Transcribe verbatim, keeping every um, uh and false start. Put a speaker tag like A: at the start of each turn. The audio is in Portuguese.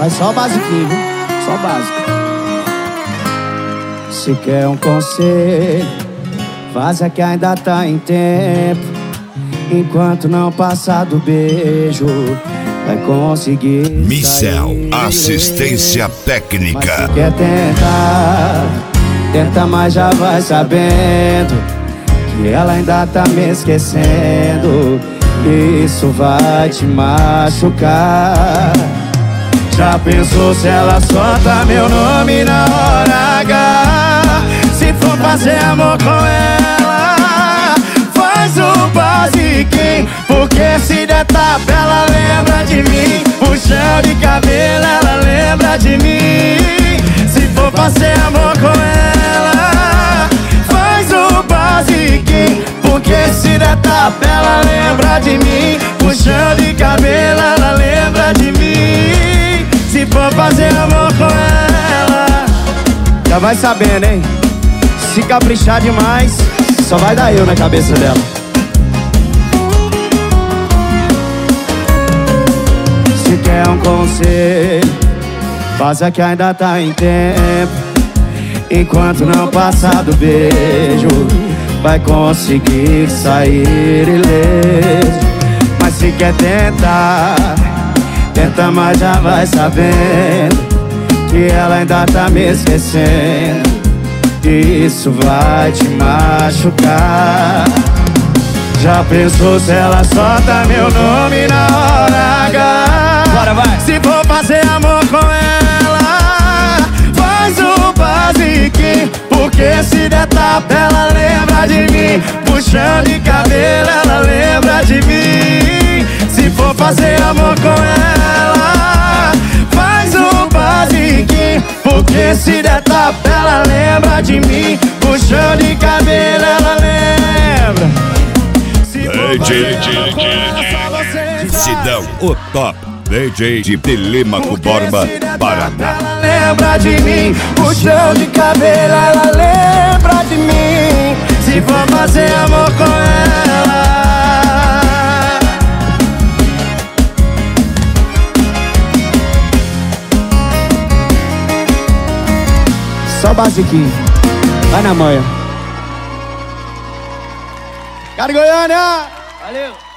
A: Faz só basiquinho, viu? Só básico. Se quer um conselho, faça que ainda tá em tempo. Enquanto não passar do beijo, vai conseguir.
B: Micel, assistência técnica.
A: Mas se quer tentar, tenta, mas já vai sabendo que ela ainda tá me esquecendo. Isso vai te machucar. Já pensou se ela solta meu nome na hora H? Se for fazer amor com ela, faz o basiquinho, porque se der tapa ela lembra de mim. Puxão de cabelo ela lembra de mim. Se for fazer amor com ela, faz o basiquinho, porque se der tapa ela lembra de mim. Puxão de cabelo ela lembra de mim. Se for fazer amor com ela, já vai sabendo, hein? Se caprichar demais, só vai dar eu na cabeça dela. Se quer um conselho, faça que ainda tá em tempo. Enquanto não passar do beijo, vai conseguir sair ileso. Mas se quer tentar, tenta, mas já vai sabendo que ela ainda tá me esquecendo. Isso vai te machucar. Já pensou se ela solta meu nome na hora H? Bora, vai! Se for fazer amor com ela, faz o basiquinho, porque se der tapa ela lembra de mim. Puxão de cabelo ela lembra de mim. Se for fazer amor com ela, faz o basiquinho, porque se der tapa ela lembra de mim. Puxão de cabelo ela lembra.
B: D J Sidão, o top D J de Telêmaco Borba, Paraná.
A: Ela lembra de mim. Puxão de cabelo ela lembra de mim. Se for fazer amor com ela, só basiquinho, vai na manhã. Cara Goiânia! Valeu!